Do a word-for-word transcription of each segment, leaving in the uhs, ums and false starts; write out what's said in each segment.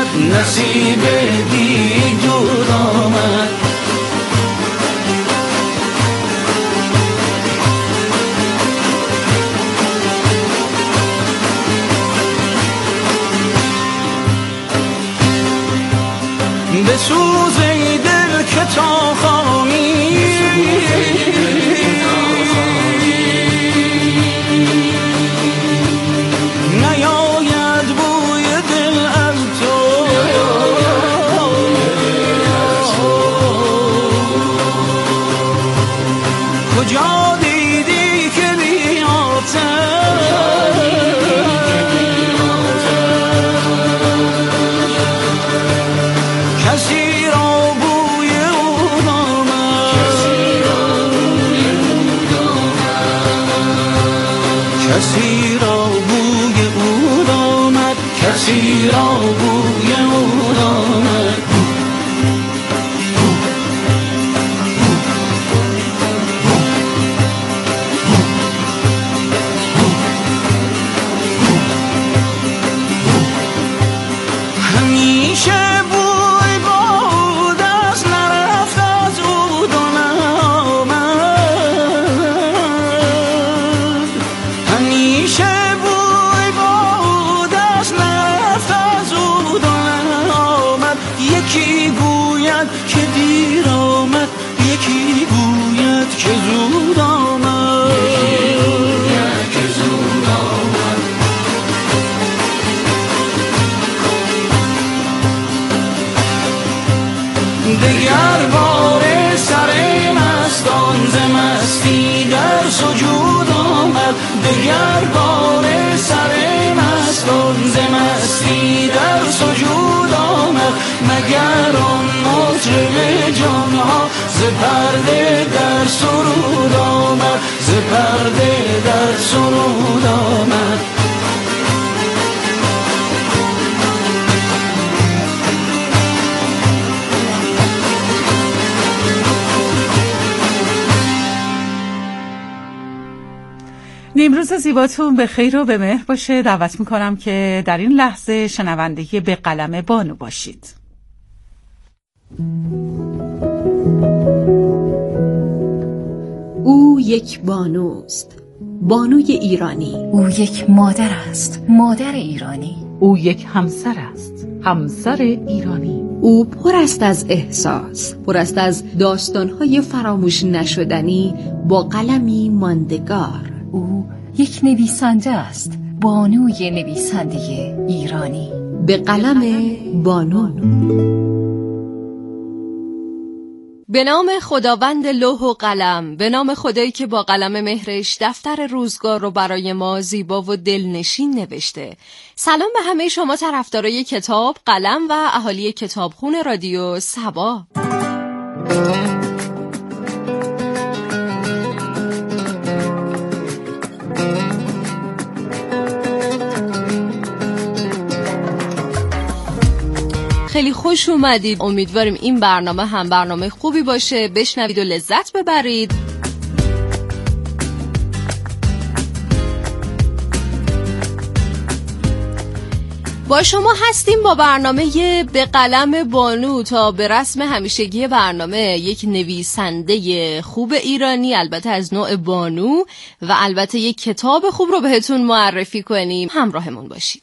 نصیب دیگر آمد. به سوز ای دل که تا خامی نیاید بوی دل از تو، کجا دیدی که بیاتم کسی را بوی او آمد، کسی را بوی او آمد، کسی را بوی او آمد. همیشه یکی گوید که دیر آمد، یکی گوید که زود آمد، یکی گوید که زود آمد. دگر بار سر مستان ز مستی در سجود آمد، دگر بار سر مستان ز مستی در سجود آمد. مگر آن مطرب جانها ز پرده در سرود آمد، ز پرده در سرود آمد. نیمروز زیباتون به خیر و به مهر باشه. دعوت میکنم که در این لحظه شنونده به قلم بانو باشید. او یک بانوست، بانوی ایرانی. او یک مادر است، مادر ایرانی. او یک همسر است، همسر ایرانی. او پر است از احساس، پر است از داستان‌های فراموش نشدنی با قلمی ماندگار. او یک نویسنده است، بانوی نویسنده ایرانی. به قلم بانو. به نام خداوند لوح و قلم، به نام خدایی که با قلم مهرش دفتر روزگار رو برای ما زیبا و دلنشین نوشته. سلام به همه شما طرفدارای کتاب، قلم و اهالی کتابخون رادیو صبا. خیلی خوش اومدید. امیدواریم این برنامه هم برنامه خوبی باشه، بشنوید و لذت ببرید. با شما هستیم با برنامه به قلم بانو تا به رسم همیشگی برنامه یک نویسنده خوب ایرانی، البته از نوع بانو، و البته یک کتاب خوب رو بهتون معرفی کنیم. همراهمون باشید.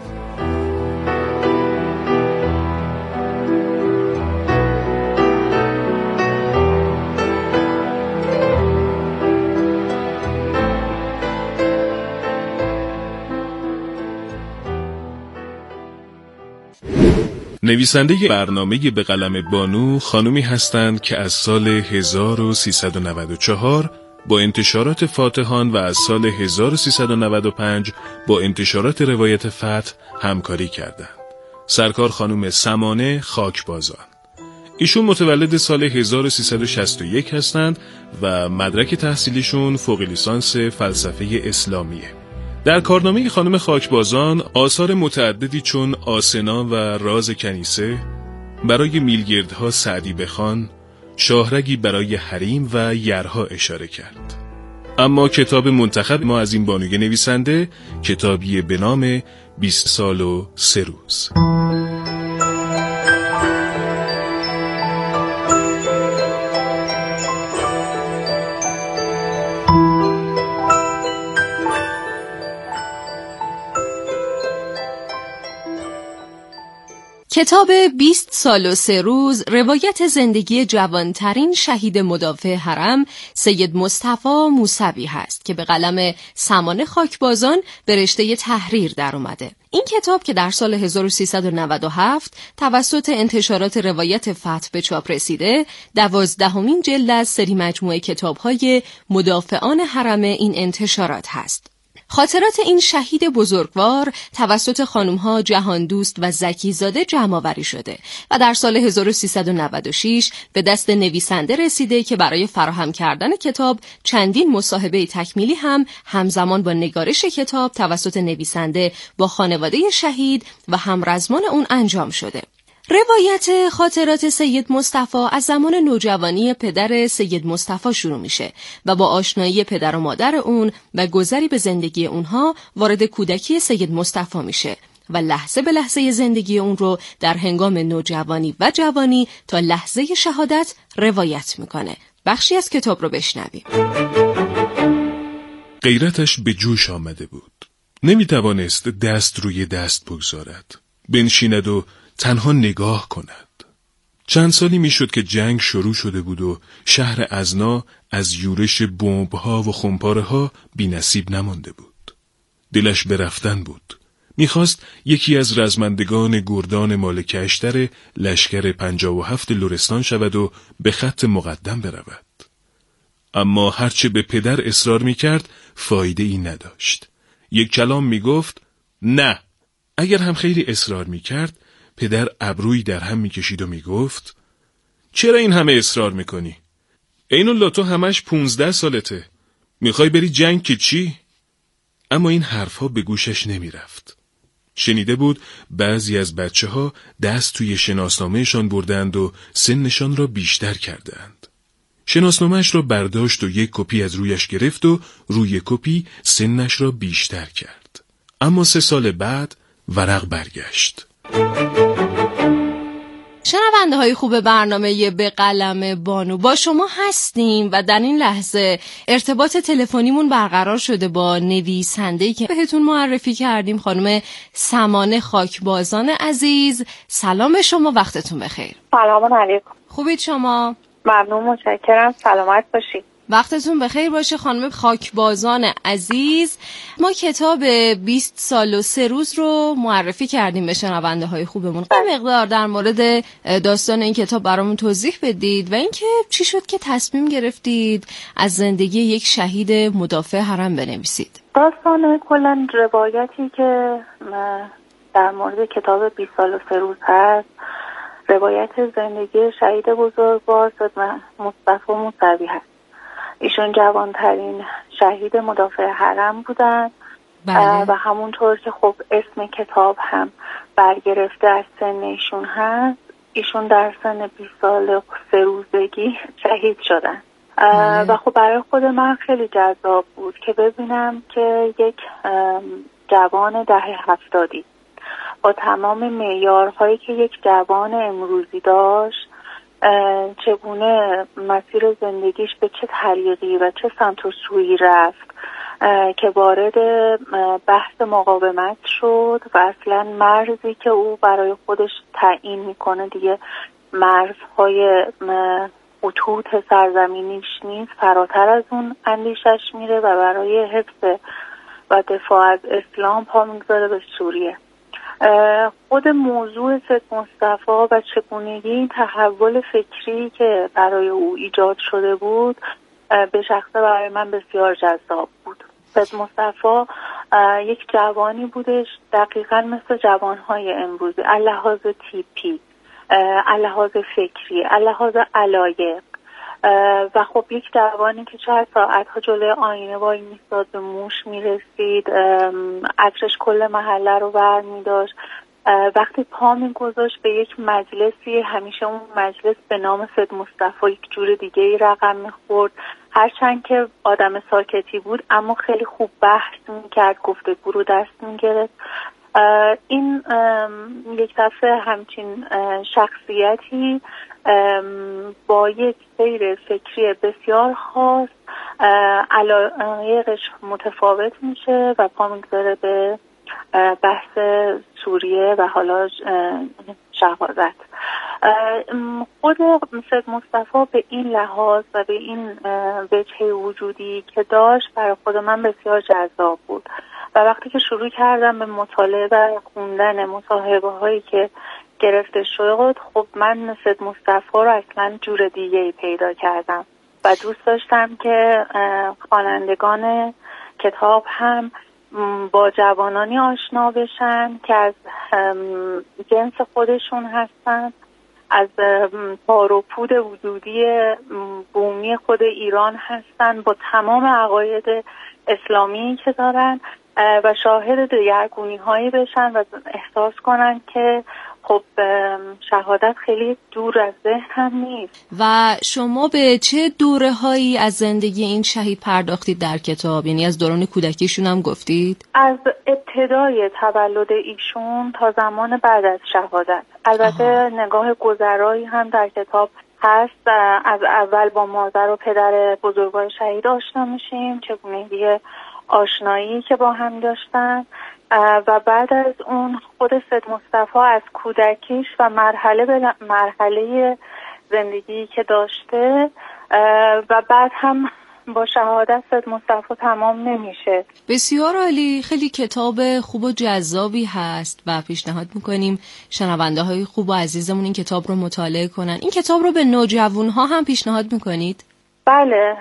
نویسنده برنامه به قلم بانو خانومی هستند که از سال هزار و سیصد و نود و چهار با انتشارات فاتحان و از سال هزار و سیصد و نود و پنج با انتشارات روایت فتح همکاری کردند. سرکار خانم سمانه خاکبازان. ایشون متولد سال هزار و سیصد و شصت و یک هستند و مدرک تحصیلیشون فوق لیسانس فلسفه اسلامیه. در کارنامه خانم خاکبازان آثار متعددی چون آسنا و راز کنیسه، برای میلگردها سعدی بخوان، شاهرگی برای حریم و یرها اشاره کرد. اما کتاب منتخب ما از این بانوی نویسنده کتابی به نام بیست سال و سه روز. کتاب بیست سال و سه روز روایت زندگی جوانترین شهید مدافع حرم سید مصطفی موسوی هست که به قلم سمانه خاکبازان به رشته تحریر در اومده. این کتاب که در سال هزار و سیصد و نود و هفت توسط انتشارات روایت فتح به چاپ رسیده، دوازدهمین جلد از سری مجموعه کتاب‌های مدافعان حرم این انتشارات هست. خاطرات این شهید بزرگوار توسط خانم‌ها جهاندوست و زکیزاده جمع‌آوری شده و در سال هزار و سیصد و نود و شش به دست نویسنده رسیده که برای فراهم کردن کتاب چندین مصاحبه تکمیلی هم همزمان با نگارش کتاب توسط نویسنده با خانواده شهید و همرزمان اون انجام شده. روایت خاطرات سید مصطفی از زمان نوجوانی پدر سید مصطفی شروع میشه و با آشنایی پدر و مادر اون و گذری به زندگی اونها وارد کودکی سید مصطفی میشه و لحظه به لحظه زندگی اون رو در هنگام نوجوانی و جوانی تا لحظه شهادت روایت میکنه. بخشی از کتاب رو بشنویم. غیرتش به جوش آمده بود. نمیتوانست دست روی دست بگذارد. بنشیند و تنها نگاه کند. چند سالی میشد که جنگ شروع شده بود و شهر ازنا از یورش بمب‌ها و خمپاره‌ها بی نصیب نمانده بود. دلش به رفتن بود. میخواست یکی از رزمندگان گردان مالک اشتر لشکر پنجاه و هفت لرستان شود و به خط مقدم برود. اما هرچه به پدر اصرار میکرد فایده ای نداشت. یک کلام میگفت نه. اگر هم خیلی اصرار میکرد پدر ابرویی در هم میکشید و میگفت چرا این همه اصرار میکنی؟ اینالله تو همش پونزده سالته. میخوای بری جنگ که چی؟ اما این حرفها به گوشش نمیرفت. شنیده بود بعضی از بچه ها دست توی شناسنامهشان بردند و سنشان را بیشتر کردند. شناسنامهش را برداشت و یک کپی از رویش گرفت و روی کپی سنش را بیشتر کرد. اما سه سال بعد ورق برگشت. شنونده های خوب برنامه به قلم بانو، با شما هستیم و در این لحظه ارتباط تلفنیمون برقرار شده با نویسنده‌ای که بهتون معرفی کردیم، خانم سمانه خاکبازان عزیز. سلام به شما، وقتتون بخیر. سلام علیکم. خوبید شما؟ ممنون، متشکرم. سلامت باشید. وقتتون بخیر باشه خانم خاکبازان عزیز. ما کتاب بیست سال و سه روز رو معرفی کردیم به شنونده های خوبمون. یه مقدار در مورد داستان این کتاب برامون توضیح بدید و اینکه چی شد که تصمیم گرفتید از زندگی یک شهید مدافع حرم بنویسید. داستان کلا روایتی که در مورد کتاب بیست سال و سه روز هست، روایت زندگی شهید بزرگوار سید مصطفی موسوی هست. ایشون جوانترین شهید مدافع حرم بودن. بله. و همونطور که خب اسم کتاب هم برگرفته از سن ایشون هست، ایشون در سن بیست سال و سه روزگی شهید شدن. بله. و خب برای خود من خیلی جذاب بود که ببینم که یک جوان دهه هفتادی با تمام معیارهایی که یک جوان امروزی داشت چگونه مسیر زندگیش به چه طریقی و چه سمت و سویی رفت که وارد بحث مقاومت شد و اصلا مرزی که او برای خودش تعیین میکنه دیگه مرزهای خطوط سرزمینیش نیست، فراتر از اون اندیشش میره و برای حفظ و دفاع از اسلام پا میگذاره به سوریه. خود موضوع سید مصطفی و چگونگی این تحول فکری که برای او ایجاد شده بود به شخصه برای من بسیار جذاب بود. سید مصطفی یک جوانی بودش دقیقاً مثل جوانهای امروزی، لحاظ تیپی، لحاظ فکری، لحاظ علایق و خب یک جوانی که چند ساعتها جلوی آینه وای میستاد، به موش میرسید، عطرش کل محله رو بر میداشت. وقتی پا میگذاشت به یک مجلسی، همیشه اون مجلس به نام سید مصطفی یک جور دیگه ای رقم میخورد. هرچند که آدم ساکتی بود اما خیلی خوب بحث میکرد، گفتگو رو دست میگرفت. این یک دفعه همچین شخصیتی با یک سیر فکری بسیار خاص علایقش متفاوت میشه و پا میگذاره به بحث سوریه و حالا شهادت. خود سید مصطفی به این لحاظ و به این وجه وجودی که داشت برای خود من بسیار جذاب بود و وقتی که شروع کردم به مطالعه و خوندن مصاحبه هایی که گرفته شد، خب من سید مصطفی رو اصلا جور دیگه‌ای پیدا کردم و دوست داشتم که خوانندگان کتاب هم با جوانانی آشنا بشن که از جنس خودشون هستن، از تار و پود وجودی بومی خود ایران هستن، با تمام عقاید اسلامی که دارن و شاهد دگرگونی هایی بشن و احساس کنن که خب شهادت خیلی دور از ذهن هم نیست. و شما به چه دوره هایی از زندگی این شهید پرداختید در کتاب؟ یعنی از دوران کودکیشون هم گفتید؟ از ابتدای تولد ایشون تا زمان بعد از شهادت. البته آها. نگاه گذرایی هم در کتاب هست. از اول با مادر و پدر بزرگوار شهید آشنا میشیم، چگونگی آشنایی که با هم داشتن و بعد از اون خود سید مصطفی از کودکیش و مرحله به مرحله زندگی که داشته و بعد هم با شهادت سید مصطفی تمام نمیشه. بسیار عالی، خیلی کتاب خوب و جذابی هست و پیشنهاد میکنیم شنونده های خوب و عزیزمون این کتاب رو مطالعه کنن. این کتاب رو به نوجوان ها هم پیشنهاد میکنید؟ بله.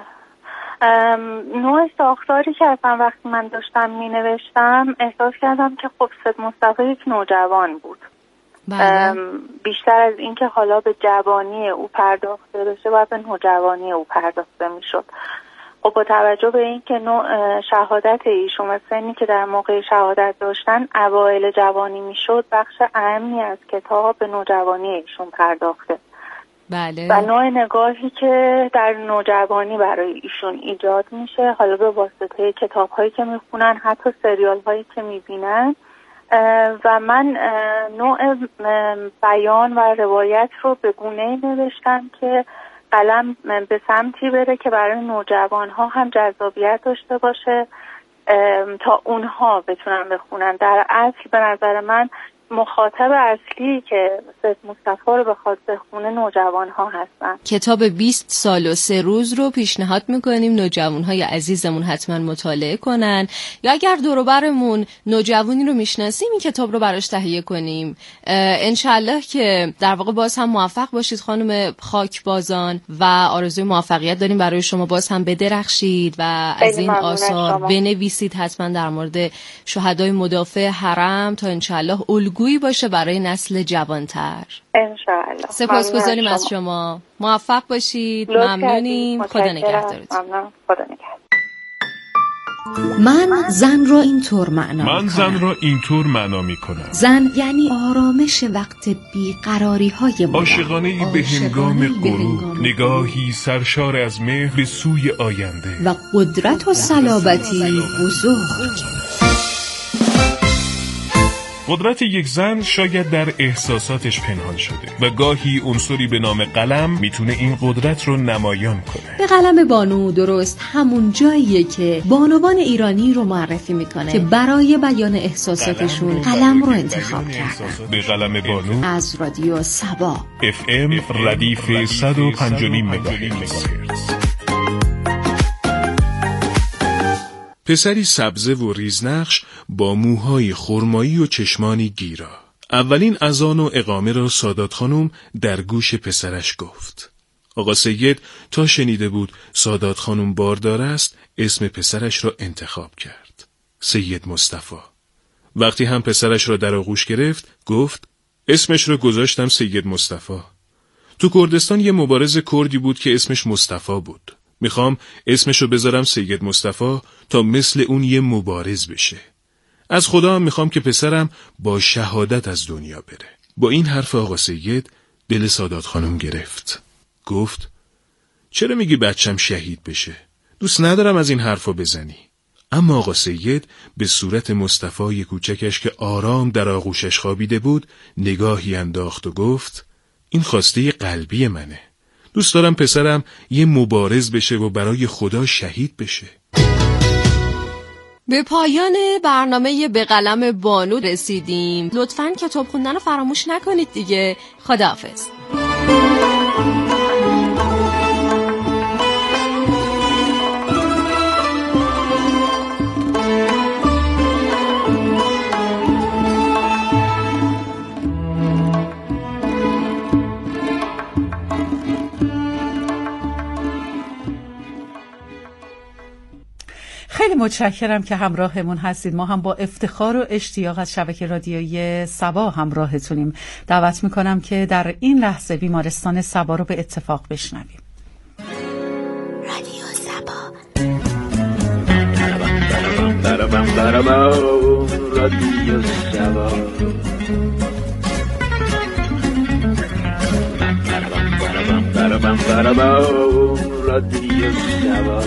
نوع ساختاری که اصلا وقتی من داشتم می نوشتم احساس کردم که خب سید مصطفی یک نوجوان بود. بله. بیشتر از این که حالا به جوانی او پرداخته بشه باید به نوجوانی او پرداخته می شد. خب با توجه به این که نوع شهادت ایشون و سنی که در موقع شهادت داشتن اوایل جوانی می شد، بخش اهمی از کتاب به نوجوانی ایشون پرداخته. بله. و نوع نگاهی که در نوجوانی برای ایشون ایجاد میشه، حالا به واسطه کتاب هایی که میخونن، حتی سریال هایی که میبینن و من نوع بیان و روایت رو به گونه‌ای نوشتم که قلم به سمتی بره که برای نوجوان ها هم جذابیت داشته باشه تا اونها بتونن بخونن. در اصل به نظر من مخاطب اصلی که سید مصطفی رو بخواد بخونه نوجوان ها هستن. کتاب بیست سال و سه روز رو پیشنهاد میکنیم نوجوان های عزیزمون حتما مطالعه کنن، یا اگر دور و برمون نوجوانی رو میشناسیم این کتاب رو براش تهیه کنیم. انشالله که در واقع باز هم موفق باشید خانم خاکبازان و آرزوی موفقیت داریم برای شما، باز هم بدرخشید و از این آثار بنویسید حتما در مورد شهدای مدافع حرم تا انشالله الگویی باشه برای نسل جوانتر. انشالله. سپاسگزاریم از شما. موفق باشید. ممنونیم. خدا نگهدارتون. ممنون. خدا نگهدار. من زن را اینطور معنا من می زن را اینطور معنا می کنم. زن یعنی آرامش وقت بیقراری های مدام، عاشقانه ای به هنگام غروب، نگاهی سرشار از مهر به سوی آینده و قدرت و صلابتی بزرگ. قدرت یک زن شاید در احساساتش پنهان شده و گاهی عنصری به نام قلم میتونه این قدرت رو نمایان کنه. به قلم بانو درست همون جاییه که بانوان ایرانی رو معرفی میکنه که برای بیان احساساتشون قلم, قلم رو انتخاب کردن. به قلم بانو از رادیو سبا اف ام ردیف صد و پنج و نیم مگاهرتز. پسری سبزه و ریزنقش با موهای خرمایی و چشمانی گیرا. اولین اذان و اقامه را سادات خانم در گوش پسرش گفت. آقا سید تا شنیده بود سادات خانم باردار است، اسم پسرش را انتخاب کرد. سید مصطفی. وقتی هم پسرش را در آغوش گرفت، گفت اسمش را گذاشتم سید مصطفی. تو کردستان یه مبارز کردی بود که اسمش مصطفی بود. میخوام اسمشو بذارم سید مصطفی تا مثل اون یه مبارز بشه. از خدا هم میخوام که پسرم با شهادت از دنیا بره. با این حرف آقا سید دل سادات خانم گرفت. گفت چرا میگی بچم شهید بشه؟ دوست ندارم از این حرفا بزنی. اما آقا سید به صورت مصطفی کوچکش که آرام در آغوشش خوابیده بود نگاهی انداخت و گفت این خواسته قلبی منه. دوست دارم پسرم یه مبارز بشه و برای خدا شهید بشه. به پایان برنامه به قلم بانو رسیدیم. لطفاً کتاب خوندن رو فراموش نکنید دیگه. خداحافظ. خیلی متشکرم که همراهمون هستید. ما هم با افتخار و اشتیاق از شبکه رادیویی سبا همراهتونیم. دعوت میکنم که در این لحظه بیمارستان سبا رو به اتفاق بشنویم. رادیو سبا. رادیو سبا. رادیو سبا.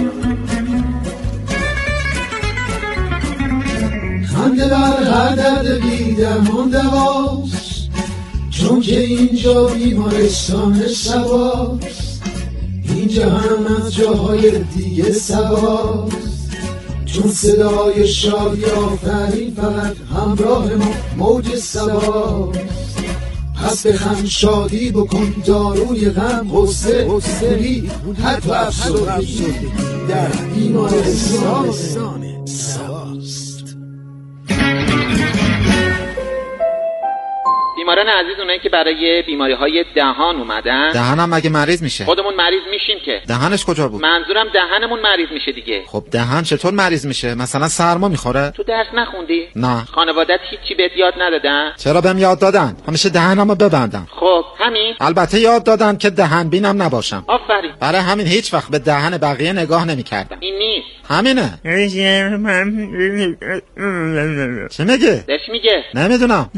خنده بر هر درد بی‌درمان دواست، چون که اینجا بیمارستان سباست. این جهان از جاهای دیگه سباست، چون صدای شادی آفرین فقط همراه ما موج سباست. پس بخند شادی بکن داروی غم، غصه غصه حتی افسردگی در بیمارستان سباست. بیماران عزیز، اونایی که برای بیماری‌های دهان اومدن. دهنم مگه مریض میشه؟ خودمون مریض میشیم که. دهنش کجا بود؟ منظورم دهنمون مریض میشه دیگه. خب دهن چطور مریض میشه؟ مثلا سرما میخوره؟ تو درس نخوندی؟ نه. خانوادت هیچی بهت یاد ندادن؟ چرا بهم یاد دادن؟ همیشه دهنمو ببندم. خب همین. البته یاد دادن که دهن بینم نباشم. آفرین. برای همین هیچ وقت به دهن بقیه نگاه نمیکردم. این نیست. همینه. چی میگه؟ داش میگه. نمیدونم.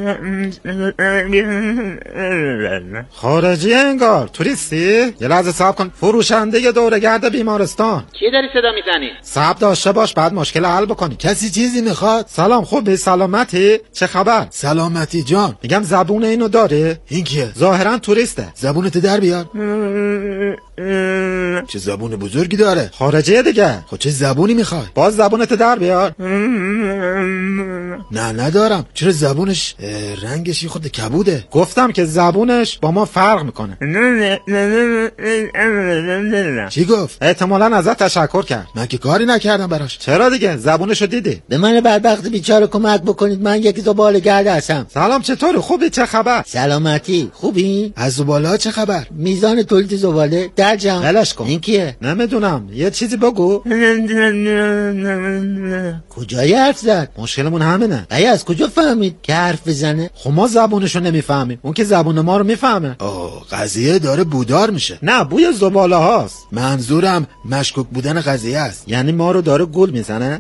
خارجی انگار. توریستی؟ یه لحظه صبر کن. فروشنده دوره‌گرد بیمارستان. کی داری صدا میزنی؟ صبر داشته باش بعد مشکل حل بکنی. کسی چیزی میخواد؟ سلام، خوبی؟ سلامتی؟ چه خبر؟ سلامتی جان. میگم زبون اینو داره؟ این کیه؟ ظاهرا توریسته. زبونت در بیار. چه زبون بزرگی داره. خارجیه دیگه. خب چه زبونی میخوای؟ باز زبونت در بیار. نه ندارم. چرا زبونش رنگش خود کبوده؟ گفتم که زبونش با ما فرق میکنه. چی گفت؟ احتمالاً ازت تشکر کرد. من که کاری نکردم براش. چرا دیگه؟ زبونشو دیدی؟ به من بدبخت بیچاره کمک بکنید، من یک زباله‌گرد هستم. سلام، چطوری؟ خوبی؟ چه خبر؟ سلامتی، خوبی؟ از زباله چه خبر؟ میزان تولید زباله در جهان. ولش کن. این کیه؟ نمیدونم، یه چیزی بگو. کجای حرف زد؟ مشکلمون همینه. ای از کجا فهمید که حرف بزنه؟ خب ما زبونشو نمیفهمیم، اون که زبون ما رو میفهمه. آه، قضیه داره بودار میشه. نه، بوی زباله هاست. منظورم مشکوک بودن قضیه است. یعنی ما رو داره گول میزنه؟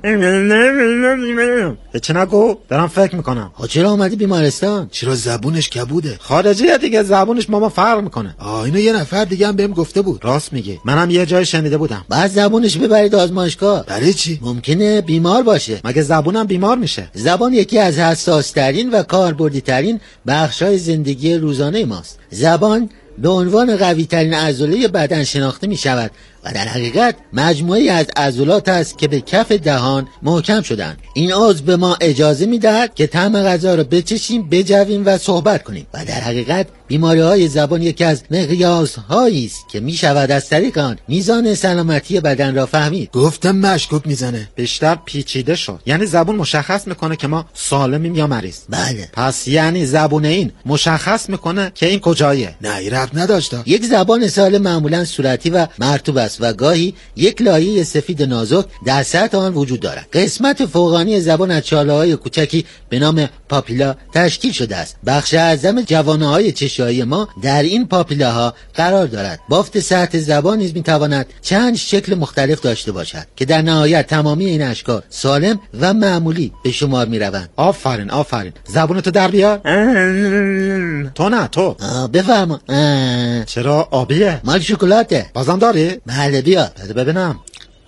چه نگو، دارم فکر میکنم. ها چرا اومدی بیمارستان؟ چرا زبونش کبوده؟ خارجیه دیگه، زبونش ما ما فرق میکنه. آه، اینو یه نفر دیگه هم بهم گفته بود. راست میگی، منم یه جای شنیده بودم. بعد زبونش ببرید آزمایشگاه. برای چی؟ ممکنه بیمار باشه. مگه زبونم بیمار میشه؟ زبان یکی از حساس ترین و کاربردی ترین بخشای زندگی روزانه ماست. زبان به عنوان قوی ترین عضله بدن شناخته می شود و در حقیقت مجموعی از عضلات است که به کف دهان محکم شدند. این عضو به ما اجازه می دهد که طعم غذا را بچشیم، بجویم و صحبت کنیم و در حقیقت بیماری های زبان یکی از مقیاس هایی است که می شود از طریق آن میزان سلامتی بدن را فهمید. گفتم مشکوک میزنه. بیشتر پیچیده شد. یعنی زبون مشخص میکنه که ما سالمیم یا مریض؟ بله. پس یعنی زبون این مشخص میکنه که این کجایه؟ نه، این ربط نداشته. یک زبان سالم معمولا صورتی و مرطوب است و گاهی یک لایه سفید نازک در سطح آن وجود دارد. قسمت فوقانی زبان از چاله‌های کوچکی به نام پاپیلا تشکیل شده است. بخش اعظم جوانه‌های چشایی ما در این پاپیلاها قرار دارد. بافت سطح زبان نیز میتواند چند شکل مختلف داشته باشد که در نهایت تمامی این اشکال سالم و معمولی به شمار میروند. آفرین آفرین. زبونتو در بیار. تو نه تو. بفرما. چرا آبیه؟ مال شکلاته. بازم داری؟ بله بیا. بده ببینم.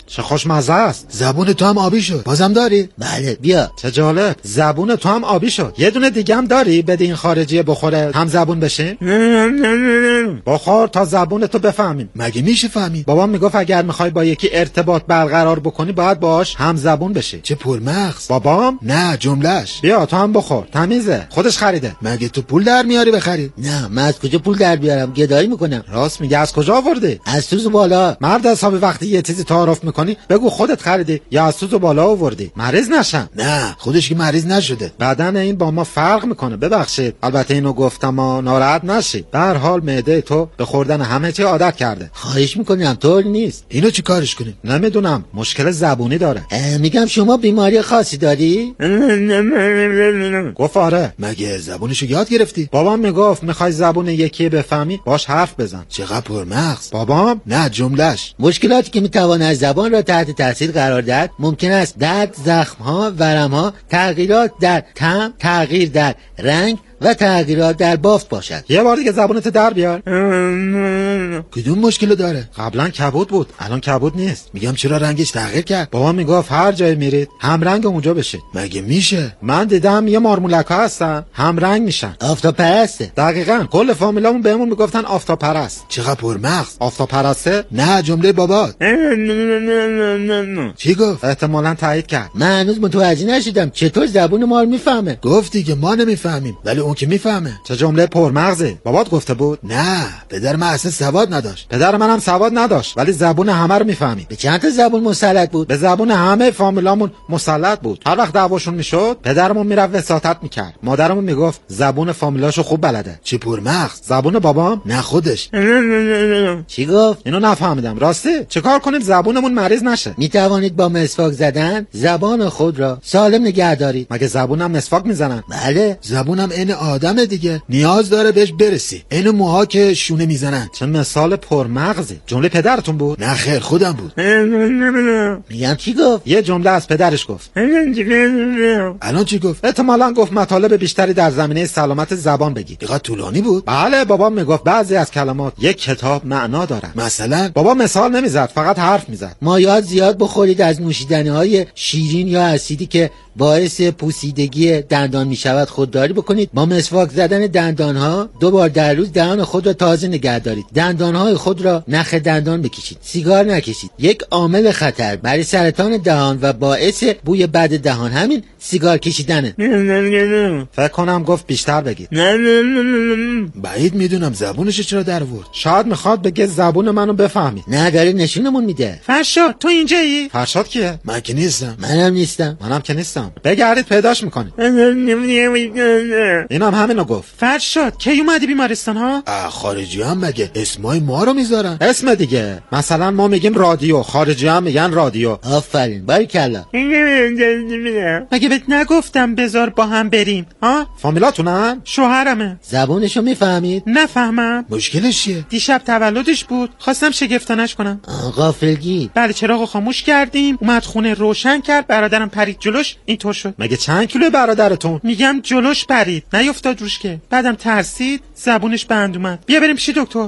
چه خوشمزه است. زبون تو هم آبی شد. بازم داری؟ بله بیا. چه جالب، زبون تو هم آبی شد. یه دونه دیگه هم داری بده این خارجی بخوره هم زبون بشه؟ بخور تا زبون تو بفهمیم. مگه میشه فهمید؟ بابام میگفت اگر میخوای با یکی ارتباط برقرار بکنی باید باهاش هم زبون بشی. چه پرمغز. بابام نه جملهش. بیا تو هم بخور، تمیزه، خودش خریده. مگه تو پول در میاری بخری؟ نه من از کجا پول در بیارم؟ گدایی میکنم. راست میگه، از کجا آوردی؟ از سوز بالا. مرد حسابی وقتی یه چیزی تعارف میکنی بگو خودت خریدی یا از سوز بالا آوردی، مریض نشن. نه خودش که مریض نشده. بدن این با ما فرق میکنه. ببخشید البته اینو گفتم و ناراحت نشی. به هر حال معده تو به خوردن همه چی عادت کرده. خواهش میکنم طور نیست. اینو چی کارش کنیم؟ نمیدونم، مشکل زبونی داره. میگم شما بیماری خاصی داری؟ گفت آره. مگه زبونشو یاد گرفتی؟ بابام میگفت میخوای زبون یکی بفهمی باش حرف بزن. چقدر پرمغز. بابام نه جملهش. مشکلاتی که میتواند زبان را تحت تاثیر قرار دهد ممکن است درد، زخم‌ها، ورم‌ها، تغییرات در طعم، تغییر در رنگ و تغییرات در بافت باشد. یه بار دیگه زبونت در بیار. کدوم مشکل داره؟ قبلا کبود بود، الان کبود نیست. میگم چرا رنگش تغییر کرد؟ بابا میگفت هر جای میرید هم رنگ اونجا بشه. مگه میشه؟ من دیدم یه مارمولکا هستن هم رنگ میشن. آفتاب پرسته. دقیقاً کل فامیلامون بهمون میگفتن آفتاب پرست. چقدر پرمغز. آفتاب پرسته؟ نه جمله بابات. چی گفت؟ احتمالاً تایید کرد. من هنوز متوجه نشدم چطور زبون ما رو میفهمه. گفتی که ما نمیفهمیم ولی اون که میفهمه. چه جمله پرمغزه. بابات گفته بود؟ نه پدر من اصلا سواد نداشت. پدر منم سواد نداشت ولی زبون همه رو میفهمید. به چند تا زبون مسلط بود؟ به زبون همه فامیلامون مسلط بود. هر وقت دعواشون میشد پدرمون میرفت وساطت میکرد. مادرمون میگفت زبون فامیلاشو خوب بلده. چه پرمغز. زبون بابام؟ نه خودش. چی گفت؟ اینو نفهمیدم. راستی چیکار کنیم زبونمون مریض نشه؟ میتوانید با مسواک زدن زبان خود را سالم نگه دارید. مگه زبونم مسواک میزنن؟ بله. زبونم عین آدمه دیگه، نیاز داره بهش برسی. اینو موها که شونه میزنن. چه مثال پرمغزی. جمله پدرتون بود؟ نه خیر خودم بود. میگم چی گفت؟ یه جمله از پدرش گفت. الان چی گفت؟ احتمالاً گفت مطالب بیشتری در زمینه سلامت زبان بگید. دقیقاً طولانی بود. بله بابا میگفت بعضی از کلمات یک کتاب معنا دارن. مثلا بابا مثال نمیزد، فقط حرف میزد. مایعات زیاد بخورید از نوشیدنی‌های شیرین یا اسیدی که باعث پوسیدگی دندان میشود خودداری بکنید. با مسواک زدن دندانها دو بار در روز دهان خود را تازه نگه دارید. دندانهای خود را نخ دندان بکشید. سیگار نکشید. یک عامل خطر برای سرطان دهان و باعث بوی بد دهان همین سیگار کشیدنه. فکر کنم گفت بیشتر بگید. بعید میدونم زبونش چرا در آورد. شاید میخواد بگه زبون منو بفهمی. نه داره نشونمون میده. فرشاد تو اینجایی؟ فرشاد کیه؟ من که نیستم. منم نیستم. منم که نیستم. بگردید پیداش میکنید. اینم همینو گفت. فرشاد کی اومدی بیمارستان ها؟ خارجی هم مگه اسمای ما رو میذارن؟ اسم دیگه. مثلا ما میگیم رادیو، خارجی هم میگن رادیو. آفرین باریکلا. مگه بهت نگفتم بذار با هم بریم؟ ها؟ فامیلاتونن؟ شوهرمه. زبونشو میفهمید؟ نفهمم. مشکلش چیه؟ دیشب تولدش بود، خواستم شگفتانش کنم. غافلگی. بله چراغو خاموش کردیم، اومد خونه روشن کرد، برادرم پرید جلوش، اینطور شد. مگه چند کیلو برادرتون؟ میگم جلوش پرید، نیافتاد روش که. بعدم ترسید، زبونش بند اومد. بیا بریم پیش دکتر.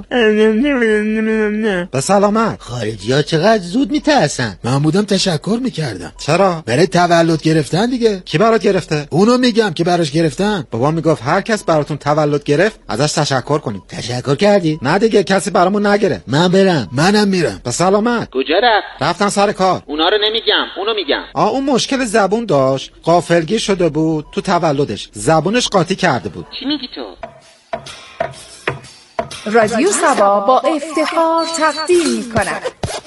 به سلامت. خارجی‌ها چقدر زود میترسن. من بودم تشکر میکردم. چرا؟ برای تولد گرفتن دیگه. کی برات گرفته؟ اونو میگم که براش گرفتن. بابا میگفت هر کس براتون تولد گرفت ازش تشکر کنید. تشکر کردی؟ نه دیگه کسی برامون نگرفت. من برم. منم میرم. به سلامت. کجا رفت؟ رفتن سر کار. اونا رو نمیگم، اونو میگم. آ اون مشکل زبون داشت، غافلگیر شده بود تو تولدش، زبونش قاطی کرده بود. چی میگی تو؟ رادیو سبا با افتخار تقدیم می‌کند.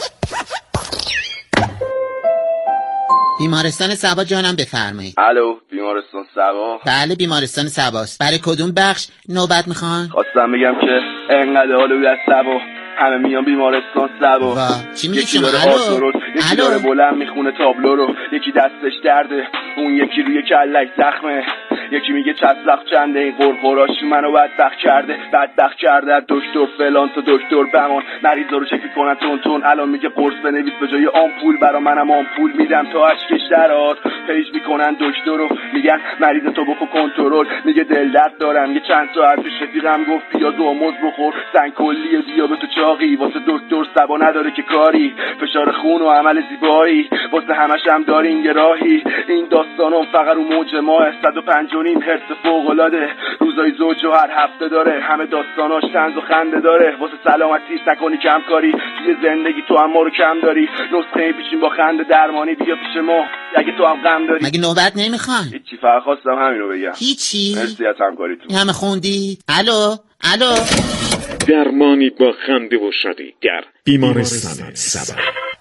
بیمارستان سبا جانم بفرمایید. الو بیمارستان سبا؟ بله بیمارستان سباست. برای کدوم بخش نوبت میخوان؟ خواستم بگم که انقدر حالوی از سبا همه میان بیمارستان سبا. وا چی میگی یکی شما؟ داره الو آسورد، یکی الو داره بلند میخونه تابلو رو، یکی دستش درده، اون یکی روی کلک زخمه، یکی میگه چسلق چنده این قرقراش منو بدبخت کرده بدبخت کرده دکتر فلان تا دکتر بمان مریضا رو چک کنن تون تون الان میگه قرص بنویس به جای آمپول برا منم آمپول میدم تا اشکش درات پیش میکنن دکتر رو میگن مریض تو بکو کنترل میگه دل درد دارم یه چند ساعت پیش رفیقم گفت پیاز و موز بخور زن کلی و دیابت و چاقی واسه دکتر سبا نداره که کاری فشار خون و عمل زیبایی واسه همش هم دارین یه راهی این داستانم فقط رو موج ماه صد و پنج و نیم هرتز فوق‌العاده روزای زوج و هر هفته داره همه داستاناش طنز و خنده داره واسه سلامتی نکنی کم کاری توی زندگی تو هم ما رو کم داری نسخه پیشین با خنده درمانی بیا پیش ما اگه تو هم غم داری. مگه نوبت نمیخوان؟ هیچی فقط خواستم همین رو بگم. هیچی؟ مرسی از همکاریتون. همه خوندی؟ الو الو درمانی با خنده و شادی در بیمارستان سبا.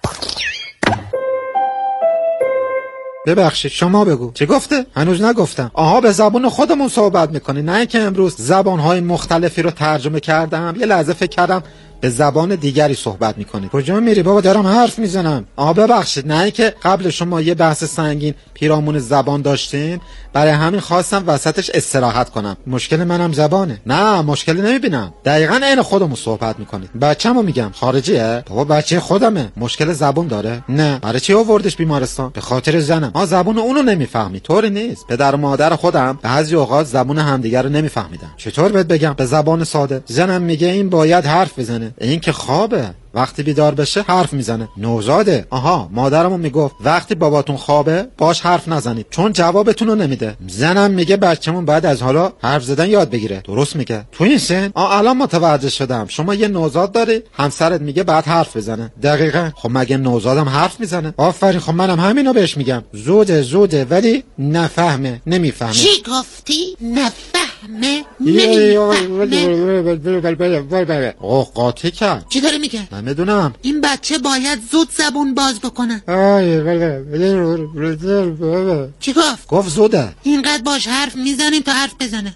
ببخشید شما بگو چه گفته؟ هنوز نگفتم. آها به زبان خودمون صحبت میکنی نه که امروز زبانهای مختلفی رو ترجمه کردم. یه لحظه فکر کردم به زبان دیگری صحبت میکنی. کجا میری بابا؟ دارم حرف میزنم. آها ببخشید نه که قبل شما یه بحث سنگین پیرامون زبان داشتیم برای همین خواستم وسطش استراحت کنم. مشکل منم زبانه. نه مشکلی نمیبینم. دقیقاً عین خودمون صحبت میکنی. بچه‌مو میگم خارجیه؟ بابا بچه خودمه. مشکل زبون داره؟ نه. برای چی آوردش بیمارستان؟ به خاطر زنم. ها زبون اونو نمیفهمی. طوری نیست. پدر و مادر خودم بعضی اوقات زبون همدیگه رو نمیفهمیدن. چطور بهت بگم به زبان ساده؟ زنم میگه این باید حرف بزنه. این که خوابه. وقتی بیدار بشه حرف میزنه. نوزاده. آها مادرمون میگفت وقتی باباتون خوابه باش حرف نزنید چون جوابتون رو نمیده. زنم میگه بچه‌مون بعد از حالا حرف زدن یاد بگیره. درست میگه. تو این سن آ الان متوجه شدم. شما یه نوزاد داری همسرت میگه بعد حرف بزنه. دقیقاً. خب مگه نوزادم حرف میزنه؟ آفرین. خب منم همینو بهش میگم. زوده زوده ولی نفهمه نمیفهمه. چی گفتی؟ نفهمه نمیفهمه. اوه قاطی کرد. چی داره میگه؟ میدونم این بچه باید زود زبون باز بکنه. چی گفت؟ گفت زوده. اینقدر باش حرف میزنیم تا حرف بزنه.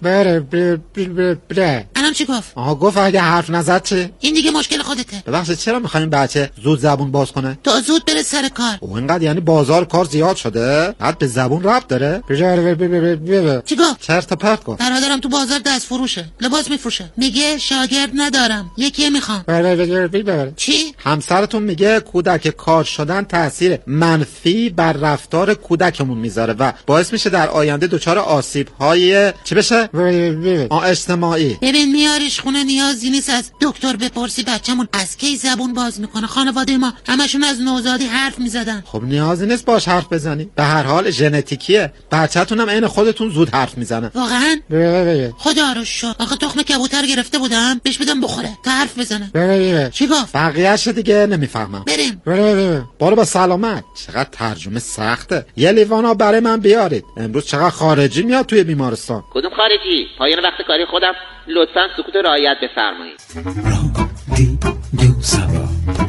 الان چی گفت؟ آها گفت اگه حرف نزد چه؟ این دیگه مشکل خودته. ببخشید چرا میخواین بچه زود زبون باز کنه؟ تا زود بره سر کار. او اینقدر یعنی بازار کار زیاد شده؟ بعد به زبون ربط داره؟ چی گفت؟ چرت و پرت گفت. برادرم تو بازار دست فروشه. لباس میفروشه. میگه شاگرد ندارم. یکی میخوام. چی؟ همسرتون میگه کودک کار شدن تاثیر منفی بر رفتار کودکمون میذاره و باعث میشه در آینده دچار آسیب های چی بشه؟ اجتماعی. ببین میاریش خونه نیازی نیست از دکتر بپرسی بچه‌مون از کی زبون باز میکنه. خانواده ما همشون از نوزادی حرف میزدن. خب نیازی نیست باش حرف بزنی. به هر حال ژنتیکیه. بچه‌تون هم عین خودتون زود حرف میزنه. واقعا؟ خدا رو شکر. آخه تخم کبوتر گرفته بودم بهش بدم بخوره تا حرف بزنه. چی گفت؟ بقیه‌اش دیگه نمیفهمم. بریم. برو با سلامت. چقدر ترجمه سخته. یه لیوانا برای من بیارید. امروز چقدر خارجی میاد توی بیمارستان. کدوم خارجی؟ پایان وقت کاری خودم لطفاً سکوت رعایت بفرمایید. رادیو سبا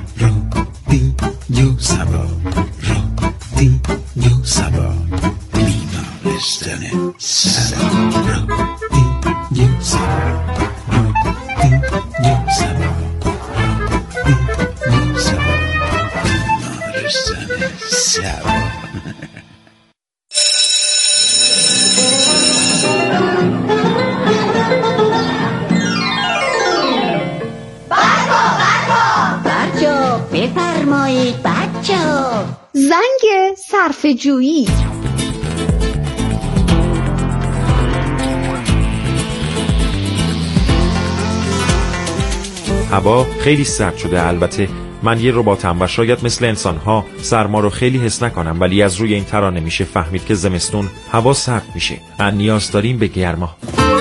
رادیو سبا رادیو سبا بیمارستان سبا رادیو سبا رادیو سبا رادیو سبا بیمارستان سبا. بفرمایید بچه. زنگ صرف جویی. هوا خیلی سرد شده. البته من یه رباتم و شاید مثل انسان‌ها سرما رو خیلی حس نکنم، ولی از روی این ترانه میشه فهمید که زمستون هوا سرد میشه و نیاز داریم به گرما.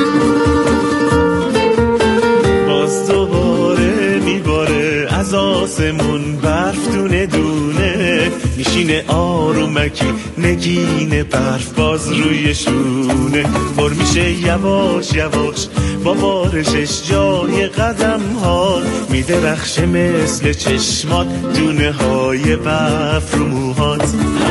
باز دوباره میباره از آسمون برف دونه دونه، میشینه آرومکی نگین برف باز روی شونه، پر میشه یواش یواش با بارشش جای قدم ها، میدرخشه مثل چشمات دونه های برف رو موهات.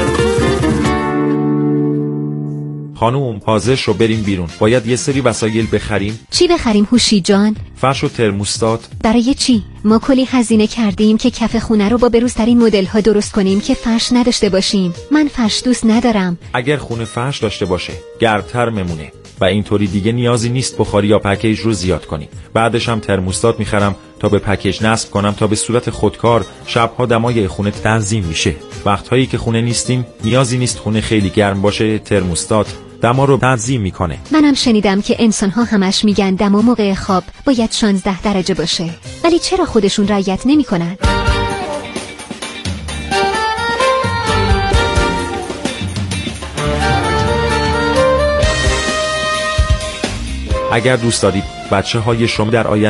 خانوم حاضر شو بریم بیرون، باید یه سری وسایل بخریم. چی بخریم هوشی جان؟ فرش و ترموستات. برای چی؟ ما کلی هزینه کردیم که کف خونه رو با بروزترین مدل ها درست کنیم که فرش نداشته باشیم. من فرش دوست ندارم. اگر خونه فرش داشته باشه گرمتر میمونه. و اینطوری دیگه نیازی نیست بخاری یا پکیج رو زیاد کنی. بعدش هم ترموستات میخرم تا به پکیج نصب کنم تا به صورت خودکار شبها دمای خونه تنظیم میشه. وقتهایی که خونه نیستیم نیازی نیست خونه خیلی گرم باشه، ترموستات دما رو تنظیم میکنه. منم شنیدم که انسان‌ها همش میگن دما موقع خواب باید شانزده درجه باشه، ولی چرا خودشون رعایت نمیکنن؟ اگر دوست دارید بچه های شما در آینده